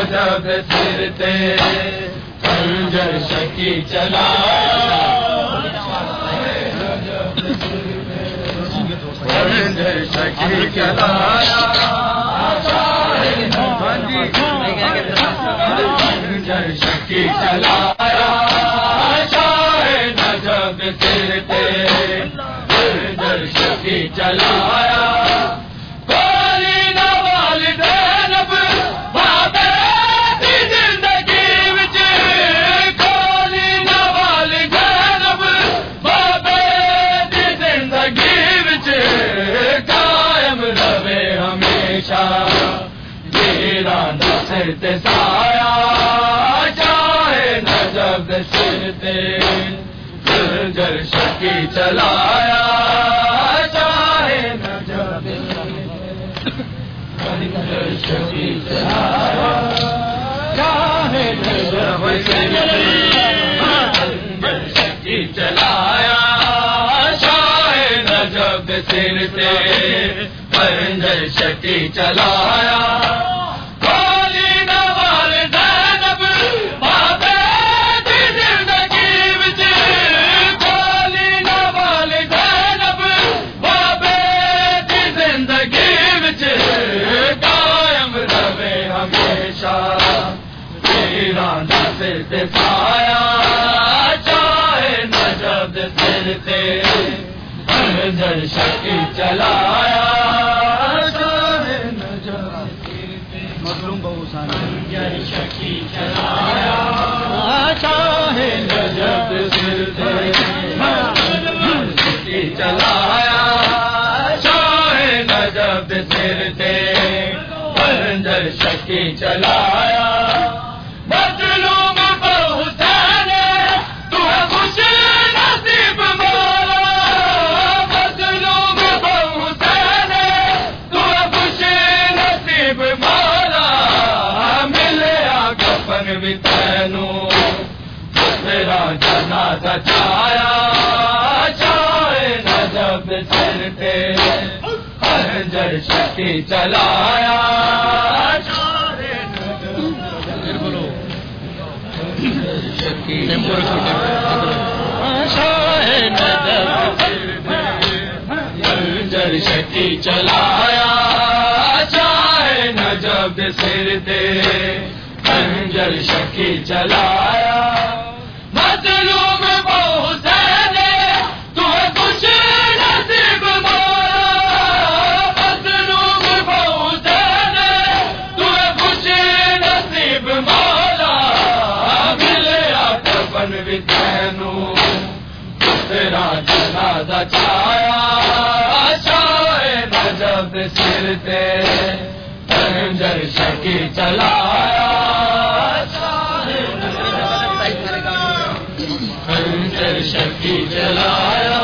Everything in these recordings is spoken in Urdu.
نجب سر تے خنجر شکی چلایا خنجر شکی چلایا خنجر شکی چلایا شاہ نجب سر تے خنجر شکی چلایا سر تے سایہ چاہے نجب سر تے خنجر شکی چلایا چاہے نجب خنجر شکی چلایا چاہے نجب خنجر شکی چلایا چاہے نجب سر تے خنجر شکی چلایا سر تے سایہ چاہے نجب سر تے خنجر شکی چلایا چاہے نجب مظلوم خنجر شکی چلایا چاہے نجب سر تے خنجر شکی چلایا چاہے نجب سر تے خنجر شکی چلایا تیرا جنازہ چایا چاہے نجب سر تے خنجر شکی چلایا چاہے نجب شکی چاہے نجب خنجر شکی چلایا چاہے نجب سر تے خنجر شکی چلایا مظلوم حسین تو خوش نصیب مولا مظلوم حسین تو خوش نصیب مولا ملیا کفن بھی تینوں تیرا جنازہ چایا چاہے نجب سر تے خنجر شکی چلایا خنجر شکی چلایا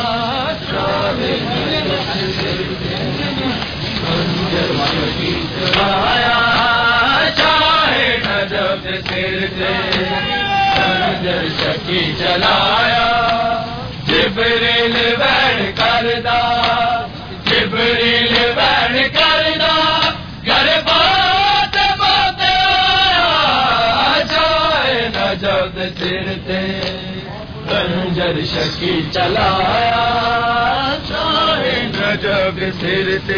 خنجر شکی چلایا چاہے نجب سر تے خنجر شکی چلایا جبریل بیٹھ کردا جبریل بیٹھ کردا گھر بات بات آیا چاہے نجب سر تے خنجر شکی چلایا چاہے نجب سر تے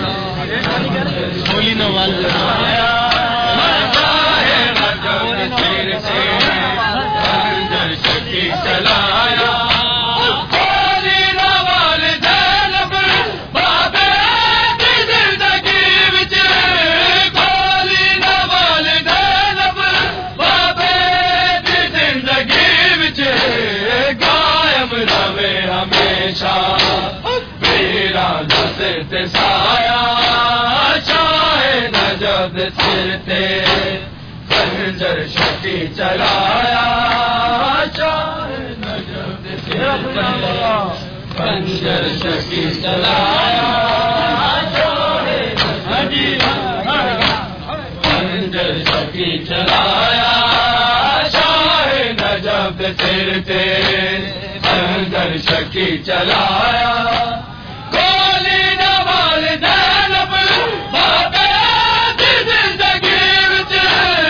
بولی نواز چلایا چاہے نجب سر تے خنجر شکی چلایا سر تے سایہ چاہے نجب سر تے خنجر شکی چلایا چاہے نجب سر تے خنجر شکی چلایا خنجر شکی چلایا چاہے نجب سر تے خنجر شکی چلایا زندگی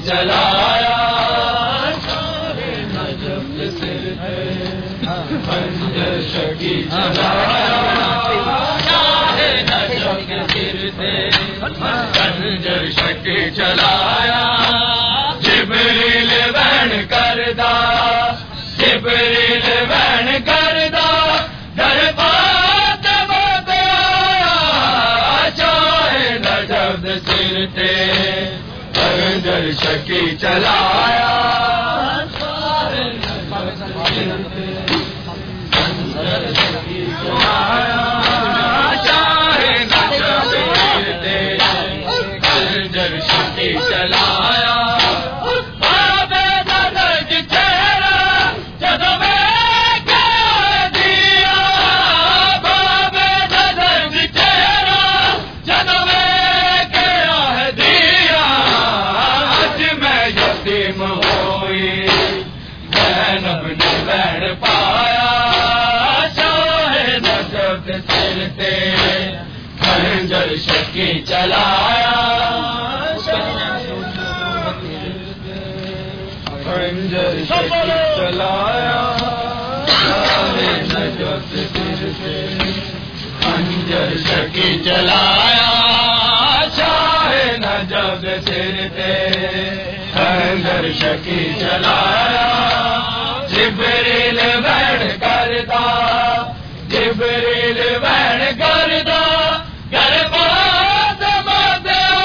چلایا خنجر شکی چلایا خنجر شکی چلایا جبریل بین کردا جبریل بین کردا در بات بات آیا چاہے نجف سر تے خنجر شکی چلایا چلایا بابے درد چہرہ جد میں کہہ دیا بابے درد چہرہ جد میں کہہ دیا آج میں یتیم ہوئی زینب نے بیٹھ پایا شاہ نجف سر تے خنجر شکی چلایا خنجر شکی چلایا نجف سر تے خنجر شکی چلایا شاہ نجف سر تے خنجر شکی چلایا جبریل بیٹھ کردا جبریل بیٹھ کردا گر بات بات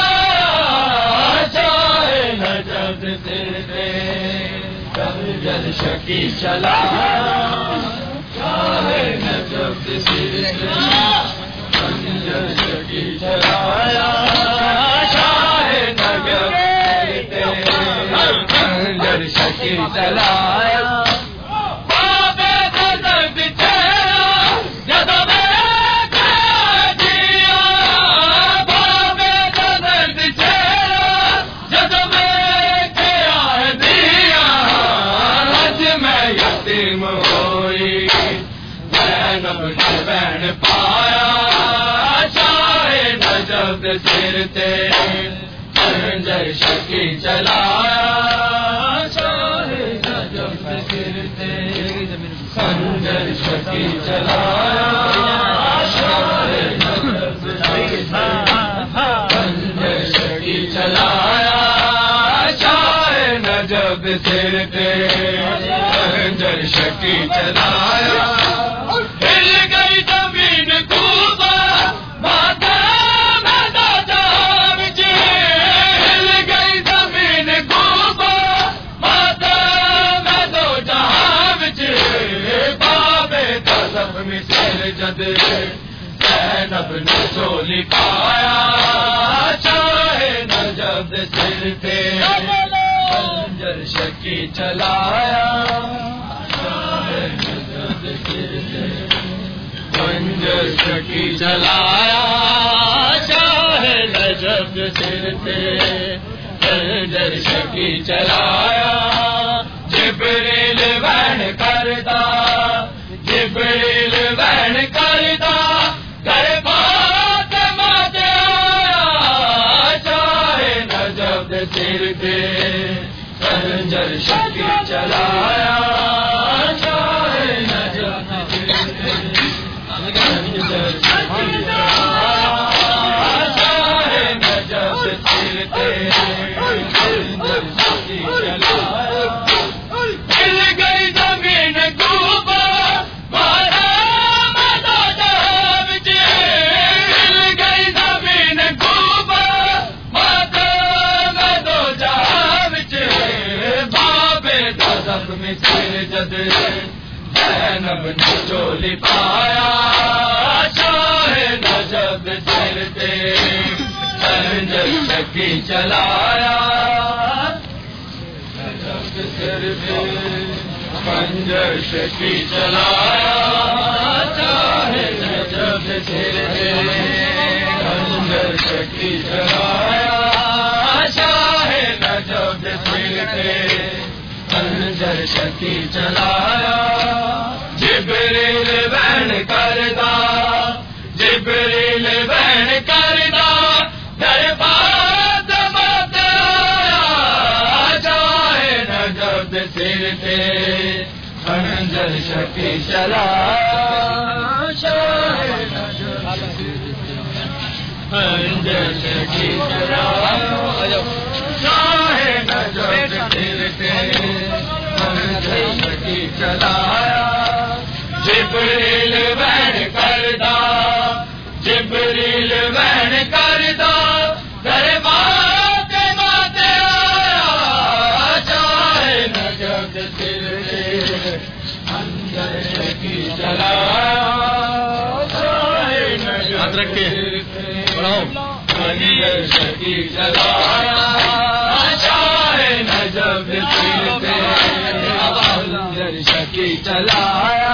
شاہ نجف سر تے خنجر شکی چلایا شاہ نجف سر تے خنجر شکی چلایا شاہ نجف سر تے خنجر شکی چلایا بابے درد چہرہ جد میں کہہ دیا بابے درد چہرہ جد میں کہہ دیا آج میں یتیم ہوئی زینب نے بین پایا شاہ نجف سر تے خنجر شکی چلایا شاہ نجف سر تے خنجر شکی چلایا شاہ نجف خنجر شکی چلایا شاہ نجف سر تے خنجر شکی چلایا ہل گئی زمین کوفہ ماتم دادا وچ ہل گئی زمین کوفہ ماتم دو جہاں وچ بابے دا زخمی سر جد زینب نے چولی پایا شاہ نجف سر تے خنجر شکی چلایا شاہ نجف سر تے خنجر شکی چلایا شاہ نجف سر تے خنجر شکی چلایا جبریل بین کردا جبریل بین کردا گر بات بات آیا شاہ نجف سر تے خنجر شکی چلایا شاہ نجف سر تے خنجر شکی چلایا شاہ نجف سر تے خنجر شکی چلایا ہل گئی زمین کوفہ ماتم دادا وچ ہل گئی زمین کوفہ ماتم دو جہاں وچ بابے دا زخمی سر جد زینب نے چولی پایا شاہ نجف سر تے خنجر شکی چلایا نجف سر تے خنجر شکی چلایا شاہ نجف سر تے خنجر شکی چلایا شاہ نجف سر تے خنجر شکی چلایا جبریل بین کردا جبریل بین کردا در بات بات آیا شکی چلایا شاہ خنجر شکی چلایا شاہ نجف پھرتے خنجر شکی چلایا جبریل بین کردا جبریل بین کردا دربار کے ماتے آیا چاہے نجف پھرتے خنجر شکی چلایا چاہے نجف پھرتے خنجر شکی چلایا چاہے نجف پھرتے خنجر شکی چلایا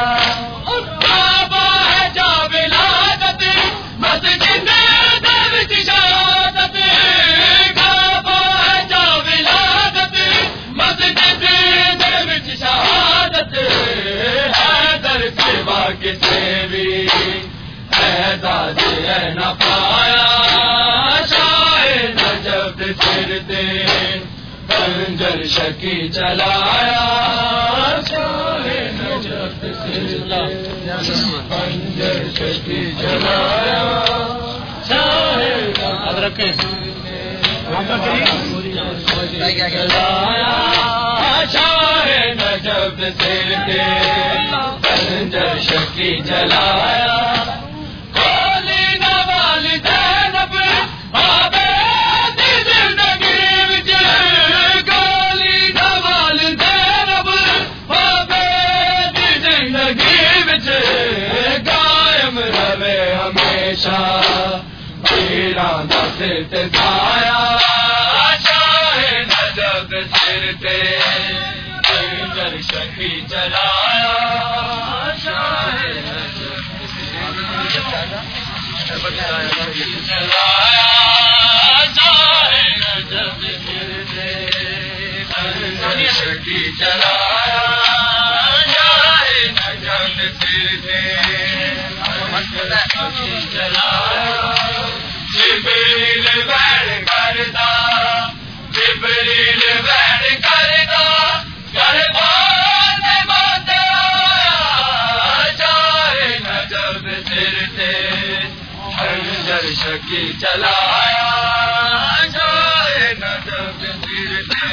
نہ پایا شاہ نجف پھرتے خنجر شکی چلایا شاہ نجف پھرتے خنجر شکی چلایا شاہ شاہ نجف پھرتے خنجر شکی چلایا دایا شاہ نجف پھرتے خنجر شکی چلایا شاہ نجف چلایا شاہ نجف پھرتے خنجر شکی چلایا شاہ نجف پھرتے خنجر چلایا جبریل بین کردا جبریل بین کردا دربار میں ماتے آیا چاہے نجف پھرتے خنجر شکی چلایا چاہے نجف پھرتے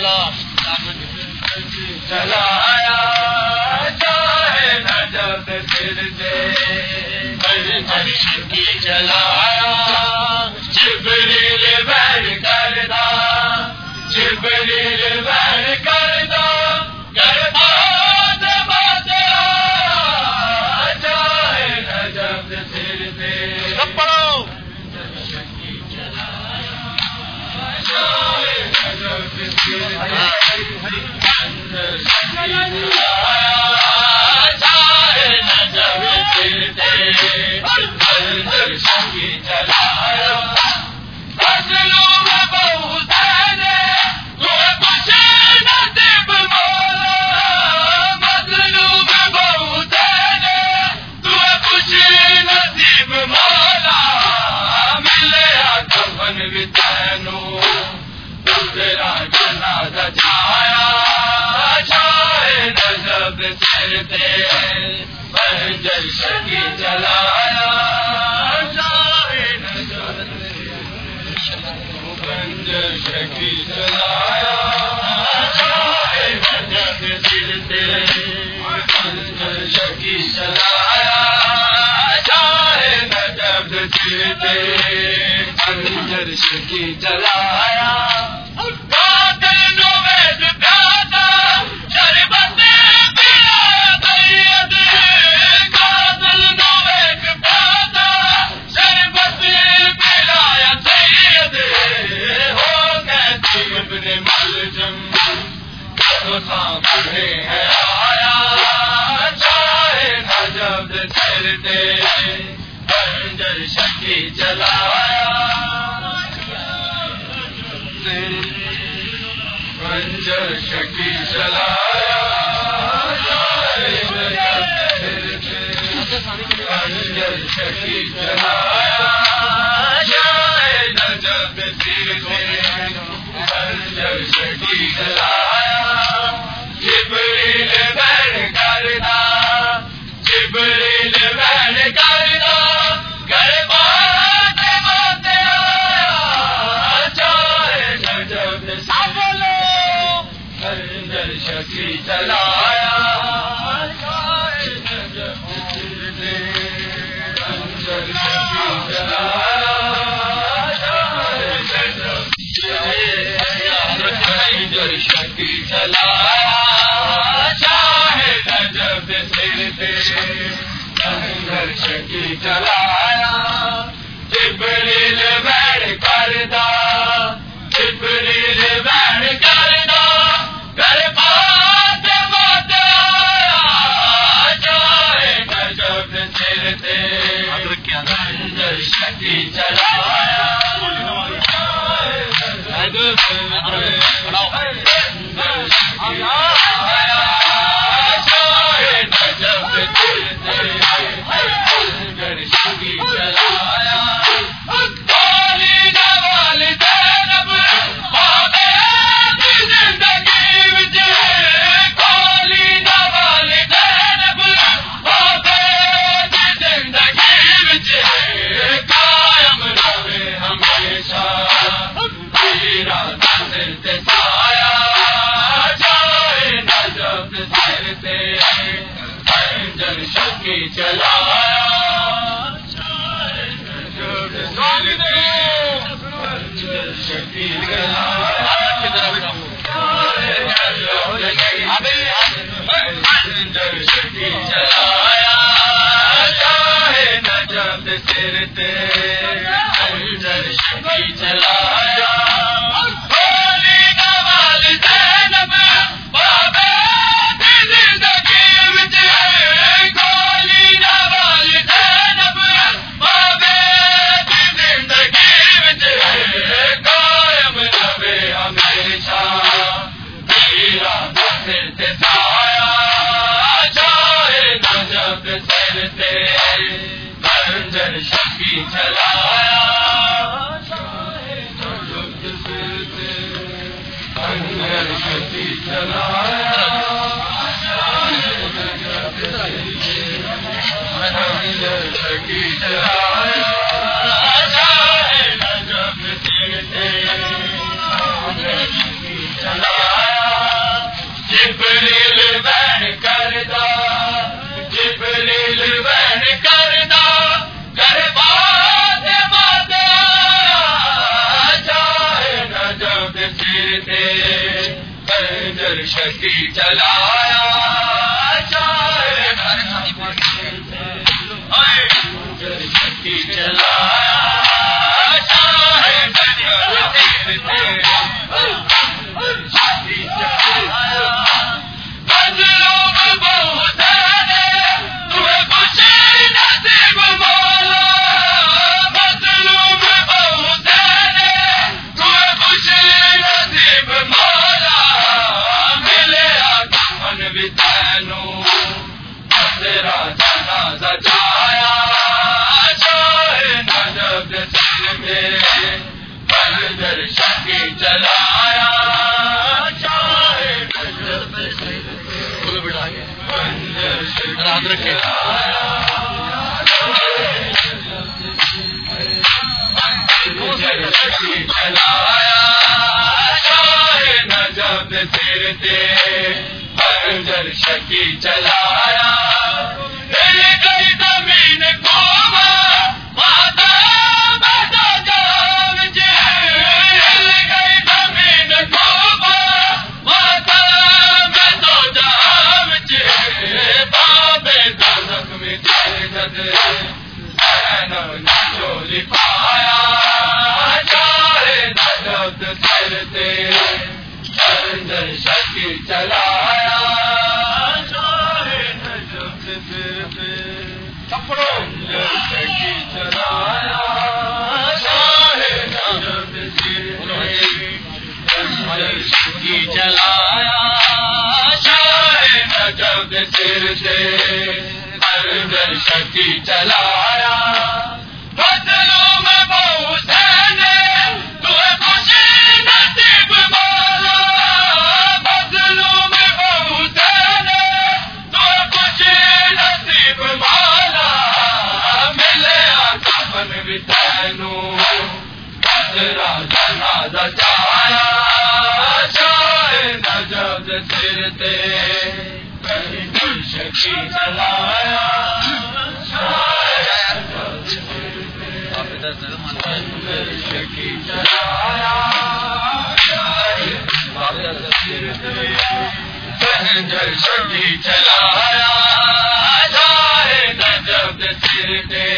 چلایا چاہے نجف پھرتے خنجر شکی چلایا جبریل بین کردا جبریل بین کردا دربار میں ماتے آیا چاہے نجف پھرتے خنجر شکی چلایا چاہے نجف پھرتے خنجر شکی چلایا چاہے نجف پھرتے خنجر شکی چلایا مظلوم بہت ہے تو کچھ نصیب مولا مظلوم بہت ہے تو کچھ نصیب مولا ملے کفن بھی تینوں تیرا جنازہ جایا شاہ نجف پھرتے خنجر شکی چلایا شاہ نجف خنجر شکی چلایا شاہ نجف پھرتے خنجر شکی چلایا شاہ نجف پھرتے خنجر شکی چلایا خنجر شکی چلایا خنجر شکی چلایا خنجر شکی چلایا نجف پھرتے خنجر شکی چلایا جبریل بین کردا شکی چلایا شکی چلایا چاہے نجب سر پہ لنگر شکی چلایا جبریل بیٹھ کردا جبریل بیٹھ کردا گھر بات بات آیا چاہے نجب سر پہ لنگر شکی چلایا شکی چلایا شکی چلایا شکی چلایا گئی زمین کو ماتا بیٹا جام گئی زمین کو ماتا بیٹا جام بابے دنک میں چولی پایا چاہے نجب سر تے شکی چلایا شکی چلایا شکی چلایا نجب سر سے شکی چلایا بدلوں میں بہت جنازہ چایا نجب سر تے شکی چلایا شکی چلایا شکی چلایا نجب سر تے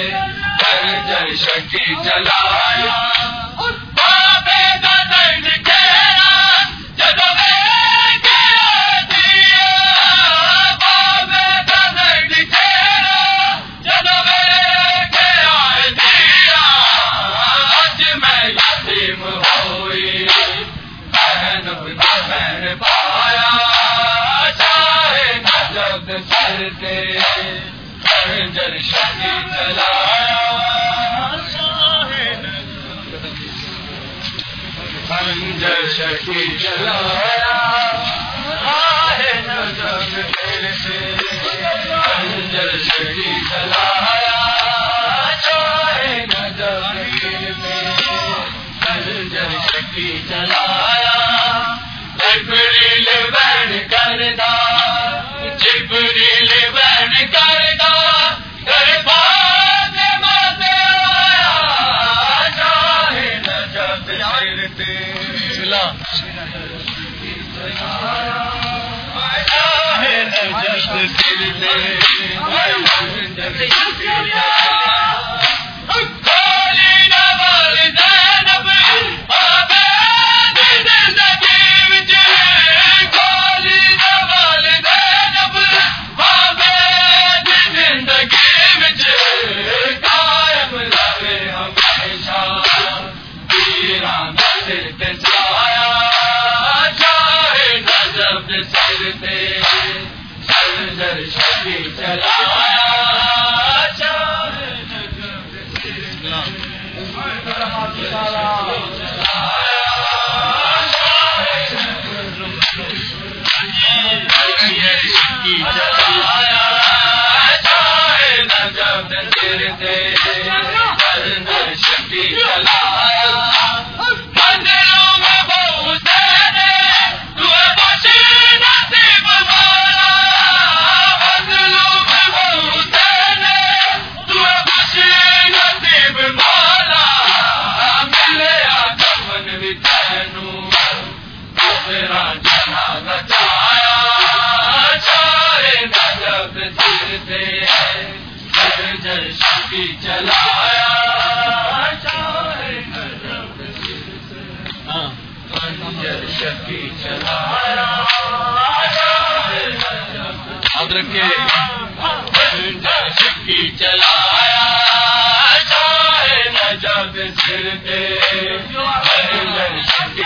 شکی چلایا شکی چلایا شکی چلایا شکی چلایا جبریل بین کردا جبریل بین کردا در فاطمہ سے آیا چاہے نجب سرتے شکی چلایا چاہے نجب سر تے شکی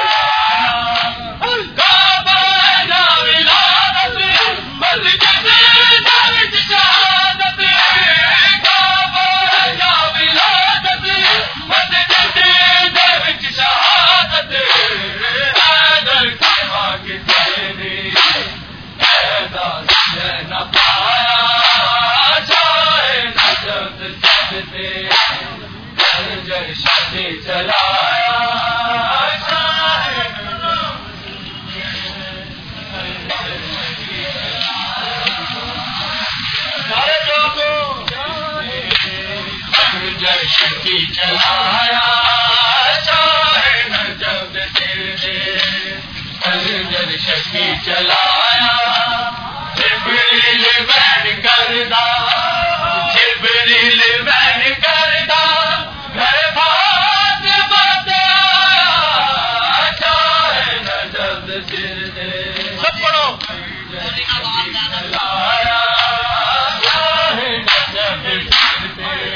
شکی چلایا چاہے نجب سر تے شکی چلایا جبریل بین کردا جبریل بین کردا گھر فاطمہ سے آیا چاہے نجب سر تے سب پڑھو چلایا چاہے نجب سر تے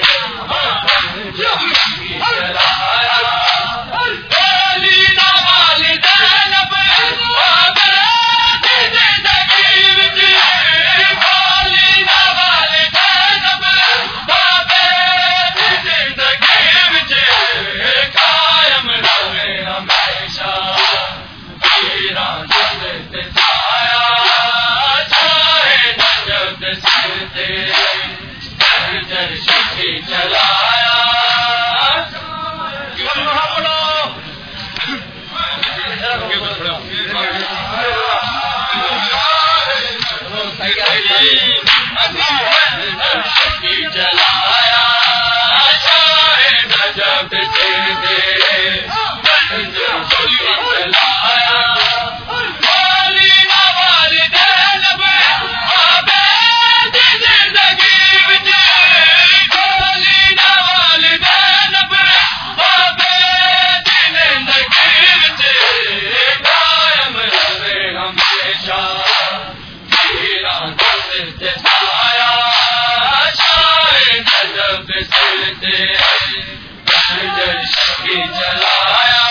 شکی چلایا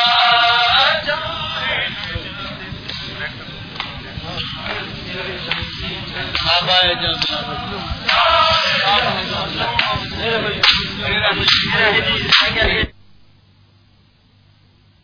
آبائے